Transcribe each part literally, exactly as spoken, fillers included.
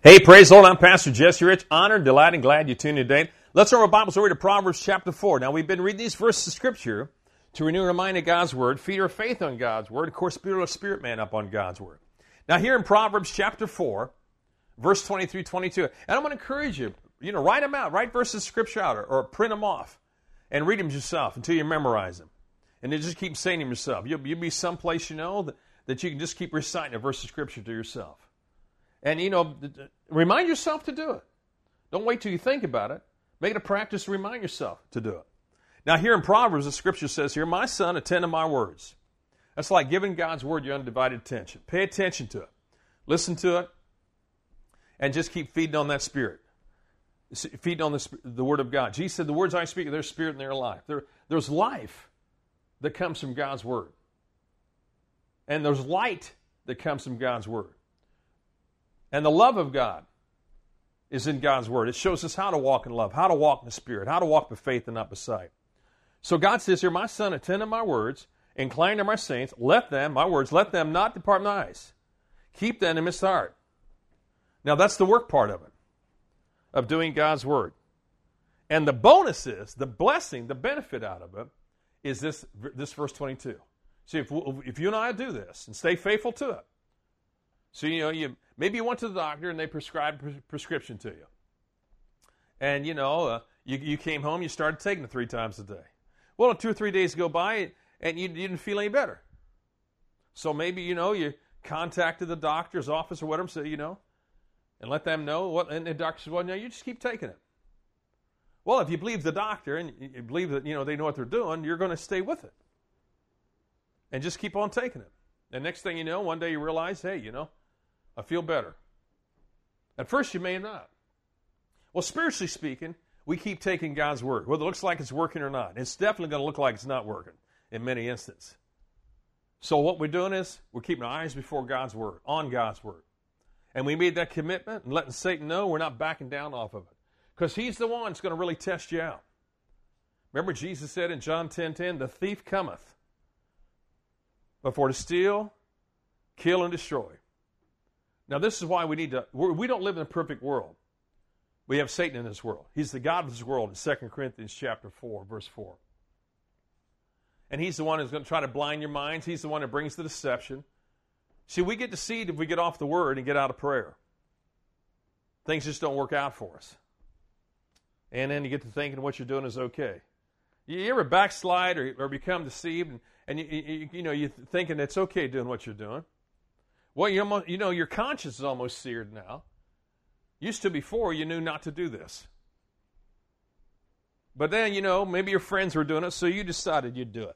Hey, praise the Lord. I'm Pastor Jesse Rich. Honored, delighted, and glad you tuned in today. Let's turn our Bibles over to Proverbs chapter four. Now, we've been reading these verses of Scripture to renew our mind of God's Word, feed our faith on God's Word, of course, build our spirit man up on God's Word. Now, here in Proverbs chapter four, verse twenty through twenty-two, and I'm going to encourage you, you know, write them out, write verses of Scripture out, or, or print them off, and read them yourself until you memorize them. And then just keep saying them yourself. You'll, you'll be someplace, you know, that, that you can just keep reciting a verse of Scripture to yourself. And, you know, remind yourself to do it. Don't wait till you think about it. Make it a practice to remind yourself to do it. Now, here in Proverbs, the Scripture says here, my son, attend to my words. That's like giving God's Word your undivided attention. Pay attention to it. Listen to it. And just keep feeding on that Spirit. Feeding on the, the Word of God. Jesus said, the words I speak, there's Spirit and their life. There, there's life that comes from God's Word. And there's light that comes from God's Word. And the love of God is in God's Word. It shows us how to walk in love, how to walk in the Spirit, how to walk by faith and not by sight. So God says here, my son, attend to my words, incline to my saints, let them, my words, let them not depart from my eyes. Keep them in his heart. Now that's the work part of it, of doing God's Word. And the bonus is, the blessing, the benefit out of it, is this, this verse twenty-two. See, if, if you and I do this and stay faithful to it, so, you know, you maybe you went to the doctor and they prescribed a prescription to you. And, you know, uh, you, you came home, you started taking it three times a day. Well, two or three days go by and you, you didn't feel any better. So maybe, you know, you contacted the doctor's office or whatever, so, you know, and let them know. What, and the doctor says, well, no, you just keep taking it. Well, if you believe the doctor and you believe that, you know, they know what they're doing, you're going to stay with it. And just keep on taking it. And next thing you know, one day you realize, hey, you know, I feel better. At first you may not. Well, spiritually speaking, we keep taking God's Word, whether it looks like it's working or not. It's definitely going to look like it's not working in many instances. So what we're doing is we're keeping our eyes before God's Word, on God's Word. And we made that commitment and letting Satan know we're not backing down off of it. Because he's the one that's going to really test you out. Remember Jesus said in John ten ten, the thief cometh but for to steal, kill, and destroy. Now, this is why we need to, we don't live in a perfect world. We have Satan in this world. He's the god of this world in Second Corinthians chapter four, verse four. And he's the one who's going to try to blind your minds. He's the one that brings the deception. See, we get deceived if we get off the Word and get out of prayer. Things just don't work out for us. And then you get to thinking what you're doing is okay. You ever backslide or, or become deceived and, and you, you, you know, you're thinking it's okay doing what you're doing? Well, you, almost, you know, your conscience is almost seared now. Used to before, you knew not to do this. But then, you know, maybe your friends were doing it, so you decided you'd do it.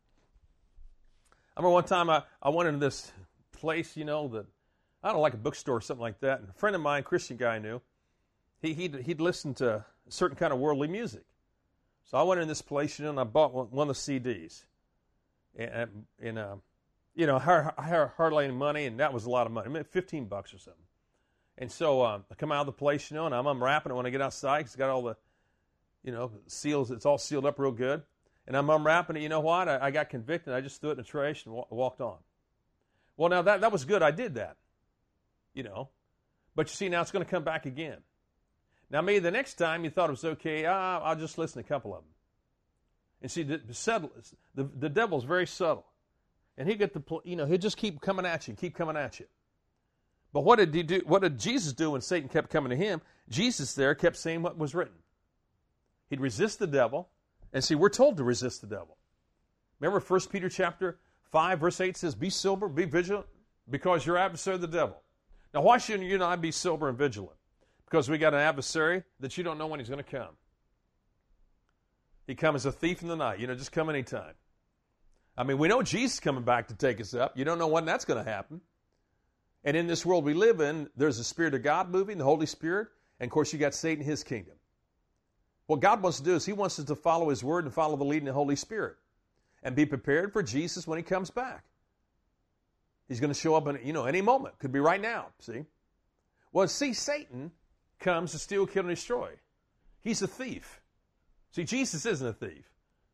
I remember one time I, I went into this place, you know, that, I don't know, like a bookstore or something like that. And a friend of mine, a Christian guy I knew, he, he'd, he'd listened to a certain kind of worldly music. So I went in this place, you know, and I bought one, one of the C Ds. And, and uh, you know, hardly any money, and that was a lot of money. I mean, fifteen bucks or something. And so uh, I come out of the place, you know, and I'm unwrapping it when I get outside because it's got all the, you know, seals. It's all sealed up real good. And I'm unwrapping it. You know what? I, I got convicted. I just threw it in the trash and wa- walked on. Well, now that, that was good. I did that, you know. But you see, now it's going to come back again. Now, maybe the next time you thought it was okay, ah, I'll just listen to a couple of them. And see, the, the, the devil's very subtle. And he get the, you know, he'll just keep coming at you, keep coming at you. But what did he do? What did Jesus do when Satan kept coming to him? Jesus there kept saying what was written. He'd resist the devil. And see, we're told to resist the devil. Remember First Peter chapter five, verse eight says, be sober, be vigilant, because your adversary the devil. Now, why shouldn't you and I be sober and vigilant? Because we got an adversary that you don't know when he's going to come. He comes as a thief in the night. You know, just come anytime. I mean, we know Jesus is coming back to take us up. You don't know when that's going to happen. And in this world we live in, there's the Spirit of God moving, the Holy Spirit, and of course you got Satan, his kingdom. What God wants to do is he wants us to follow his word and follow the leading of the Holy Spirit and be prepared for Jesus when he comes back. He's going to show up in, you know, any moment. Could be right now, see? Well, see, Satan comes to steal, kill, and destroy. He's a thief. See, Jesus isn't a thief.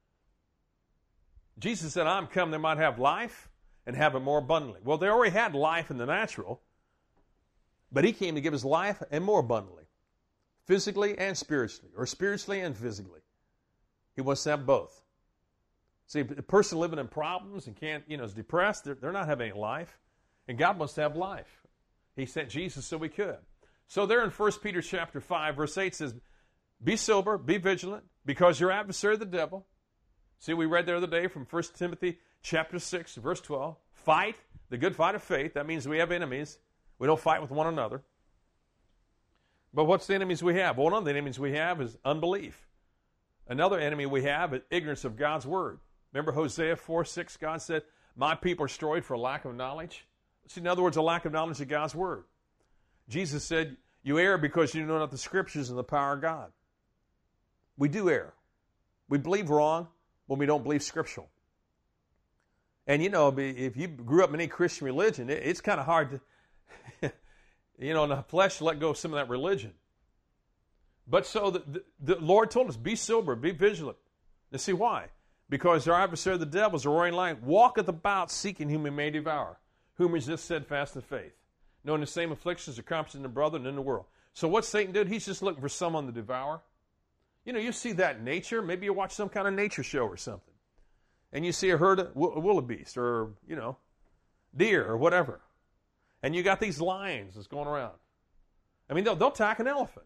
Jesus said, I'm come they might have life and have it more abundantly. Well, they already had life in the natural. But he came to give his life and more abundantly, physically and spiritually, or spiritually and physically. He wants to have both. See, a person living in problems and can't, you know, is depressed, they're, they're not having any life. And God wants to have life. He sent Jesus so we could. So there in First Peter chapter five, verse eight says, be sober, be vigilant, because your adversary the devil. See, we read the other day from First Timothy chapter six, verse twelve. Fight the good fight of faith. That means we have enemies. We don't fight with one another. But what's the enemies we have? Well, one of the enemies we have is unbelief. Another enemy we have is ignorance of God's word. Remember Hosea four six, God said, my people are destroyed for lack of knowledge. See, in other words, a lack of knowledge of God's word. Jesus said, you err because you know not the scriptures and the power of God. We do err. We believe wrong when we don't believe scriptural. And, you know, if you grew up in any Christian religion, it's kind of hard to, you know, in the flesh, let go of some of that religion. But so the, the, the Lord told us, be sober, be vigilant. And see why? Because our adversary, the devil, is a roaring lion, walketh about seeking whom he may devour, whom resist steadfast in faith, knowing the same afflictions are comforted in the brethren in the world. So what's Satan doing? He's just looking for someone to devour. You know, you see that in nature. Maybe you watch some kind of nature show or something. And you see a herd of wildebeest or, you know, deer or whatever. And you got these lions that's going around. I mean, they'll, they'll attack an elephant.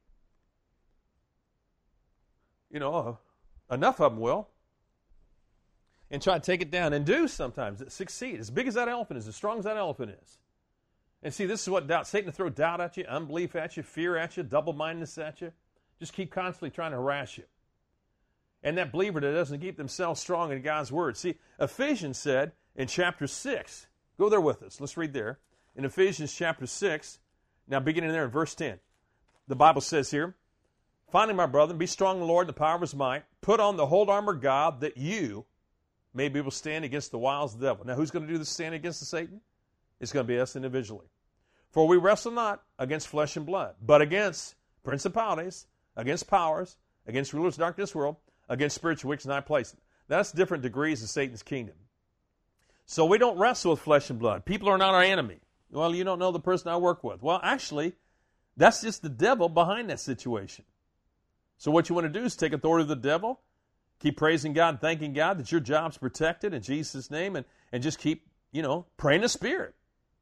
You know, uh, enough of them will. And try to take it down. And do sometimes. Succeed. As big as that elephant is, as strong as that elephant is. And see, this is what doubt. Satan will throw doubt at you, unbelief at you, fear at you, double-mindedness at you. Just keep constantly trying to harass you. And that believer that doesn't keep themselves strong in God's word. See, Ephesians said in chapter six, go there with us. Let's read there. In Ephesians chapter six, now beginning there in verse ten, the Bible says here, finally, my brethren, be strong in the Lord and the power of his might. Put on the whole armor of God that you may be able to stand against the wiles of the devil. Now, who's going to do the stand against the Satan? It's going to be us individually. For we wrestle not against flesh and blood, but against principalities, against powers, against rulers of darkness of this world, against spiritual wickedness in high places. That's different degrees of Satan's kingdom. So we don't wrestle with flesh and blood. People are not our enemy. Well, you don't know the person I work with. Well, actually, that's just the devil behind that situation. So what you want to do is take authority of the devil, keep praising God and thanking God that your job's protected in Jesus' name, and, and just keep, you know, praying the Spirit.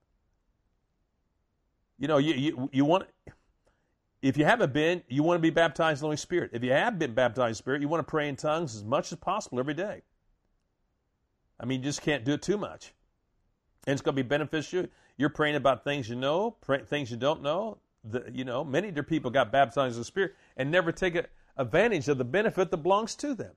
You know, you, you, you want... If you haven't been, you want to be baptized in the Holy Spirit. If you have been baptized in the Spirit, you want to pray in tongues as much as possible every day. I mean, you just can't do it too much. And it's going to be beneficial. You're praying about things you know, pray, things you don't know. The, you know, many of their people got baptized in the Spirit and never take a, advantage of the benefit that belongs to them.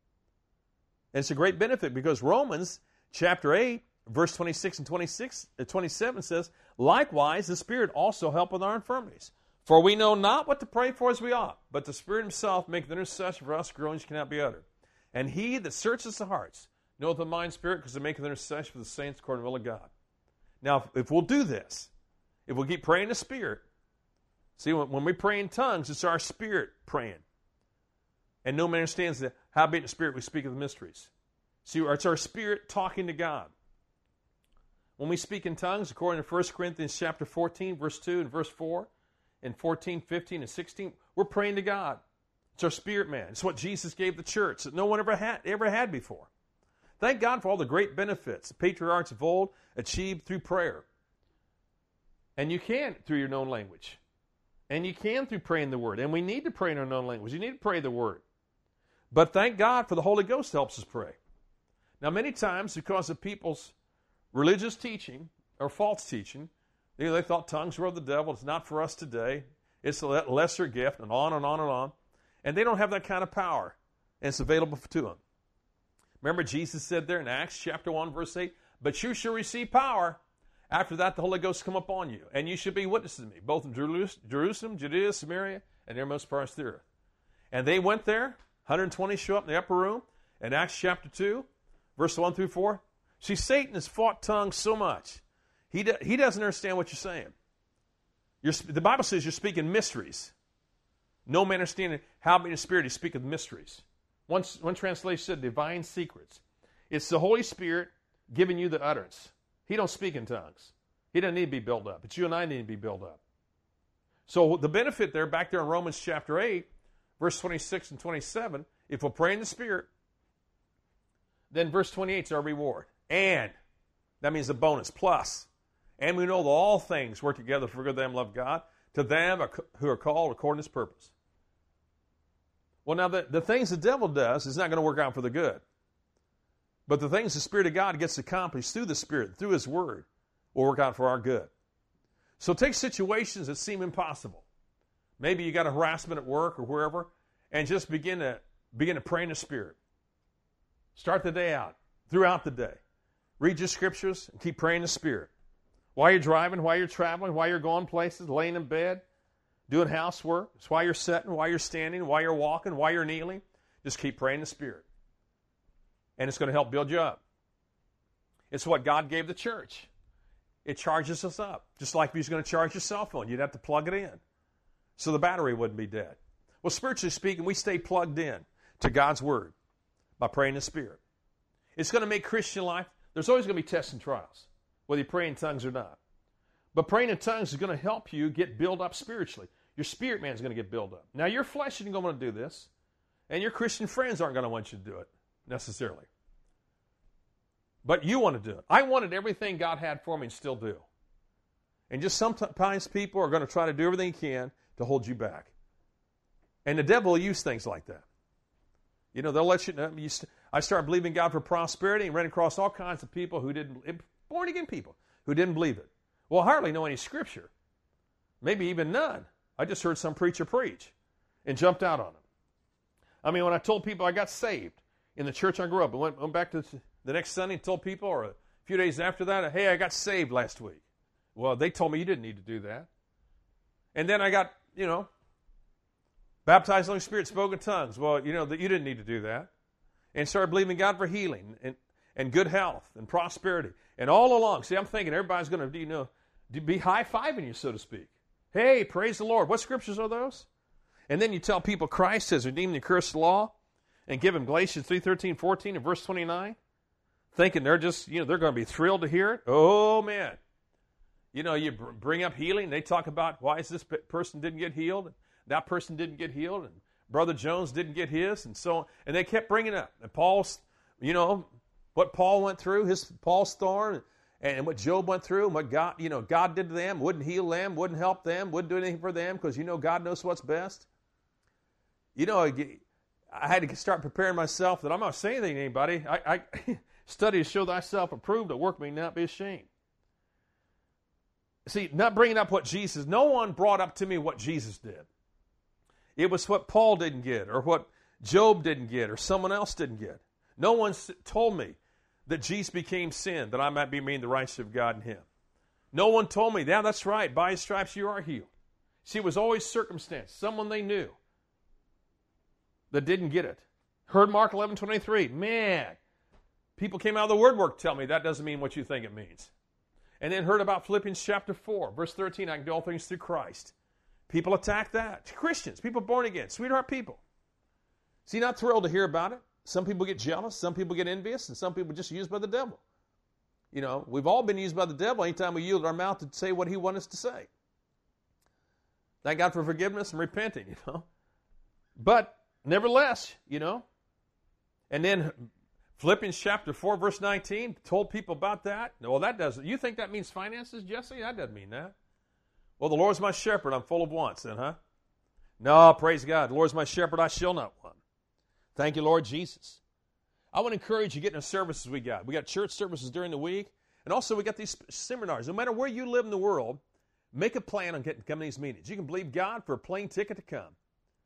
And it's a great benefit because Romans chapter eight, verse twenty-six and twenty-six, uh, twenty-seven says, likewise, the Spirit also helpeth our infirmities. For we know not what to pray for as we ought, but the Spirit himself maketh intercession for us groanings cannot be uttered. And he that searcheth the hearts knoweth the mind spirit, because he maketh intercession for the saints according to the will of God. Now, if, if we'll do this, if we'll keep praying in the Spirit, see, when, when we pray in tongues, it's our spirit praying. And no man understands that. Howbeit in the Spirit we speak of the mysteries. See, it's our spirit talking to God. When we speak in tongues, according to First Corinthians chapter fourteen, verse two and verse four, and fourteen, fifteen, and sixteen, we're praying to God. It's our spirit man. It's what Jesus gave the church that no one ever had, ever had before. Thank God for all the great benefits the patriarchs of old achieved through prayer. And you can through your known language. And you can through praying the Word. And we need to pray in our known language. You need to pray the Word. But thank God for the Holy Ghost helps us pray. Now, many times, because of people's religious teaching or false teaching, you know, they thought tongues were of the devil. It's not for us today. It's a lesser gift, and on and on and on. And they don't have that kind of power, and it's available to them. Remember, Jesus said there in Acts chapter one, verse eight, but you shall receive power. After that, the Holy Ghost come upon you, and you shall be witnesses to me, both in Jerusalem, Judea, Samaria, and their most parts of the earth. And they went there, one hundred twenty show up in the upper room, in Acts chapter two, verse one through four. See, Satan has fought tongues so much. He, do, he doesn't understand what you're saying. You're, the Bible says you're speaking mysteries. No man understanding how in the Spirit he speaketh mysteries. One, one translation said divine secrets. It's the Holy Spirit giving you the utterance. He don't speak in tongues. He doesn't need to be built up. It's you and I need to be built up. So the benefit there, back there in Romans chapter eight, verse twenty-six and twenty-seven, if we'll pray in the Spirit, then verse twenty-eight is our reward. And, that means a bonus, plus. And we know that all things work together for good to them who love God, to them who are called according to His purpose. Well, now, the, the things the devil does is not going to work out for the good. But the things the Spirit of God gets accomplished through the Spirit, through His Word, will work out for our good. So take situations that seem impossible. Maybe you got a harassment at work or wherever, and just begin to begin to pray in the Spirit. Start the day out, throughout the day. Read your scriptures and keep praying in the Spirit. While you're driving, while you're traveling, while you're going places, laying in bed, doing housework, it's while you're sitting, while you're standing, while you're walking, while you're kneeling, just keep praying in the Spirit. And it's going to help build you up. It's what God gave the church. It charges us up. Just like if you're going to charge your cell phone, you'd have to plug it in so the battery wouldn't be dead. Well, spiritually speaking, we stay plugged in to God's Word by praying in the Spirit. It's going to make Christian life, there's always going to be tests and trials, whether you pray in tongues or not. But praying in tongues is going to help you get built up spiritually. Your spirit man is going to get built up. Now, your flesh isn't going to do this, and your Christian friends aren't going to want you to do it necessarily. But you want to do it. I wanted everything God had for me and still do. And just sometimes people are going to try to do everything he can to hold you back. And the devil will use things like that. You know, they'll let you know. You st- I started believing God for prosperity and ran across all kinds of people who didn't, born-again people, who didn't believe it. Well, I hardly know any scripture. Maybe even none. I just heard some preacher preach and jumped out on him. I mean, when I told people I got saved in the church I grew up, I went, went back to the next Sunday and told people, or a few days after that, hey, I got saved last week. Well, they told me you didn't need to do that. And then I got, you know, baptized in the Holy Spirit, spoke in tongues. Well, you know, that you didn't need to do that. And started believing God for healing and, and good health and prosperity. And all along, see, I'm thinking everybody's going to, you know, be high-fiving you, so to speak. Hey, praise the Lord. What scriptures are those? And then you tell people Christ has redeemed the cursed law and give them Galatians three, thirteen, fourteen, and verse twenty-nine. Thinking they're just, you know, they're going to be thrilled to hear it. Oh, man. You know, you bring up healing. They talk about why is this person didn't get healed. That person didn't get healed. And Brother Jones didn't get his. And so on. And they kept bringing it up. And Paul's, you know, what Paul went through, his Paul's thorn, and, and what Job went through, and what God, you know, God did to them, wouldn't heal them, wouldn't help them, wouldn't do anything for them because, you know, God knows what's best. You know, I had to start preparing myself that I'm not saying anything to anybody. I... I Study to show thyself approved, a work may not be ashamed. See, not bringing up what Jesus, no one brought up to me what Jesus did. It was what Paul didn't get, or what Job didn't get, or someone else didn't get. No one told me that Jesus became sin, that I might be made the righteousness of God in Him. No one told me, yeah, that's right, by His stripes you are healed. See, it was always circumstance, someone they knew that didn't get it. Heard Mark eleven twenty-three, man, people came out of the word work to tell me that doesn't mean what you think it means. And then heard about Philippians chapter four, verse thirteen, I can do all things through Christ. People attack that. Christians, people born again, sweetheart people. See, not thrilled to hear about it. Some people get jealous, some people get envious, and some people just used by the devil. You know, we've all been used by the devil anytime we yield our mouth to say what he wants us to say. Thank God for forgiveness and repenting, you know. But, nevertheless, you know, and then Philippians chapter four, verse nineteen, told people about that. Well, that doesn't, you think that means finances, Jesse? That doesn't mean that. Well, the Lord's my shepherd, I'm full of wants then, huh? No, praise God. The Lord's my shepherd, I shall not want. Thank you, Lord Jesus. I want to encourage you to get in the services we got. We got church services during the week, and also we got these seminars. No matter where you live in the world, make a plan on getting coming to these meetings. You can believe God for a plane ticket to come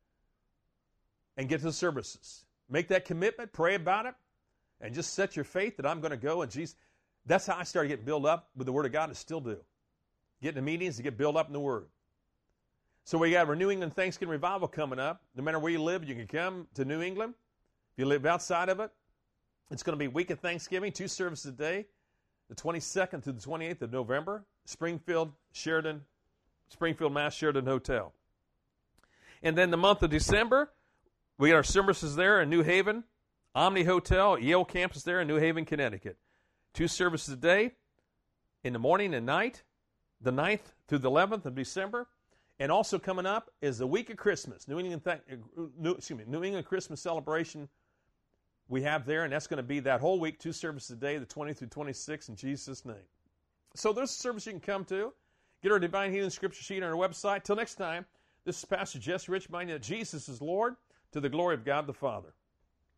and get to the services. Make that commitment, pray about it, and just set your faith that I'm going to go. And Jesus, that's how I started getting built up with the Word of God, and still do. Get in the meetings to get built up in the Word. So we got Renewing and Thanksgiving Revival coming up. No matter where you live, you can come to New England. If you live outside of it, it's going to be week of Thanksgiving, two services a day, the twenty-second through the twenty-eighth of November, Springfield, Sheridan, Springfield, Mass. Sheridan Hotel. And then the month of December, we got our services there in New Haven, Omni Hotel, Yale campus there in New Haven, Connecticut. Two services a day, in the morning and night, the ninth through the eleventh of December. And also coming up is the week of Christmas, New England, th- New, excuse me, New England Christmas celebration we have there, and that's going to be that whole week, two services a day, the twentieth through twenty-sixth, in Jesus' name. So there's a service you can come to. Get our Divine Healing Scripture sheet on our website. Till next time, this is Pastor Jesse Rich, reminding you that Jesus is Lord, to the glory of God the Father.